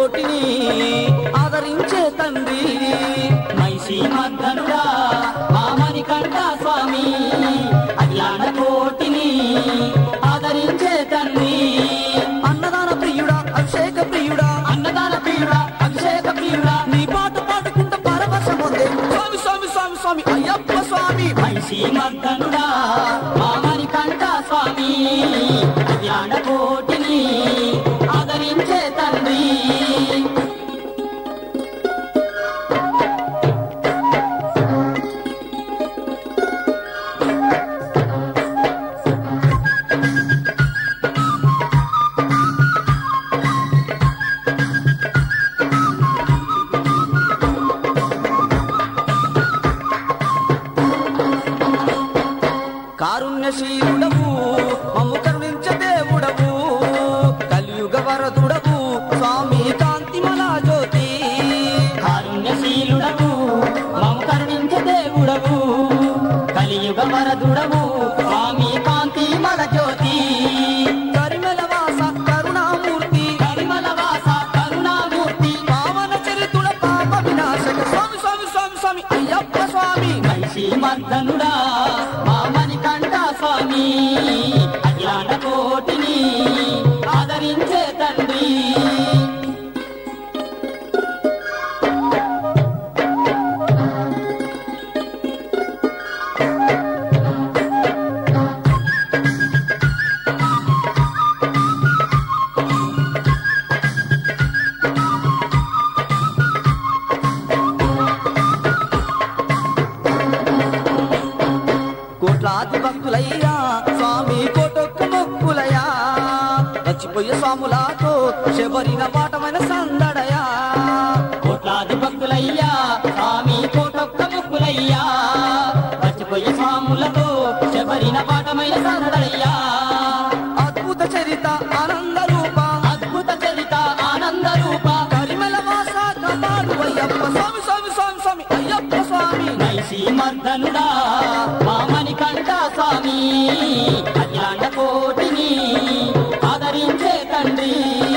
కోటిని ఆదరించే తండ్రి మైషి మర్దనుడా మా మణికంఠ స్వామి అజ్ఞాన కోటిని ఆదరించే తండ్రి అన్నదాన ప్రియుడా అభిషేక ప్రియుడా అన్నదాన ప్రియుడా అభిషేక ప్రియుడా నీ పాట పాడుకుంటూ పరవశం పొందే స్వామి స్వామి స్వామి స్వామి అయ్యప్ప స్వామి మైషి మర్దనుడా మా మణికంఠ స్వామి అజ్ఞాన కోటిని ఆదరించే తండ్రి కారుణ్యశీలుడవు మమ్ము కరుణించే దేవుడవు కలియుగ వరదుడవు స్వామి కాంతిమల జ్యోతి కారుణ్యశీలుడవు మమ్ము కరుణించే దేవుడవు కలియుగ వరదుడవు స్వామి కాంతిమల జ్యోతి కరిమల వాస కరుణామూర్తి కరిమల వాస కరుణామూర్తి పావన చరితుడ పాప వినాశక స్వామి స్వామి స్వామి స్వామి అయ్యప్ప స్వామి మైషి మర్దనుడా మా మణికంఠ స్వామి అజ్ఞాన కోటిని ఆదరించే తండ్రి కోట్లాది భక్తులయ్యా స్వామి కోటొక్క మొక్కులయ్యా రచ్చిపోయే స్వాములతో శబరిన పాఠమైన సందడయా కోట్లాది భక్తులయ్యా స్వామి కోటొక్క ముక్కులయ్యా వచ్చిపోయే స్వాములతో శబరిన పాఠమైన సరడయ్యా అద్భుత చరిత ఆనంద రూప అద్భుత చరిత ఆనంద రూప కరిమల వాస కాపాడు అయ్యప్ప స్వామి స్వామి స్వామి స్వామి అయ్యప్ప స్వామి మైషి మర్దనుడా మా మణికంఠ స్వామి అజ్ఞాన కోటిని ఆదరించే తండ్రి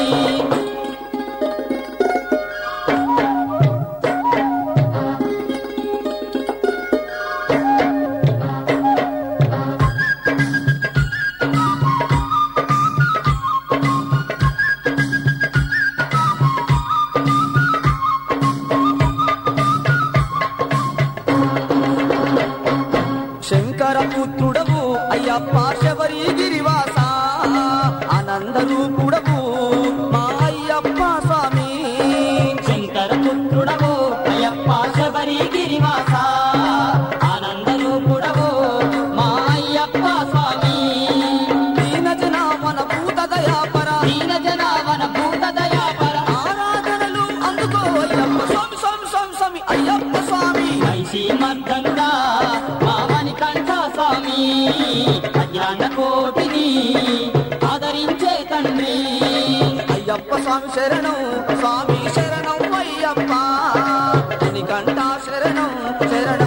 శంకర పుత్రుడవు అయ్యప్ప శబరి గిరివాస ఆనంద రూపుడవు మా అయ్యప్ప స్వామి శంకర పుత్రుడవు అయ్యప్ప శబరి గిరివాస ఆనంద రూపుడవు మా అయ్యప్ప స్వామి దీన జనామన భూత దయాపర దీన జనావన భూత దయాపర ఆరాధనలు అందుకో అయ్యప్ప స్వామి స్వామి స్వామి స్వామి అయ్యప్ప స్వామి మైషి మర్దనుడా మా మణికంఠ స్వామి అజ్ఞాన కోటిని ఆదరించే తండ్రి అయ్యప్ప స్వామి శరణం స్వామి శరణం అయ్యప్ప మణికంఠ శరణం శరణం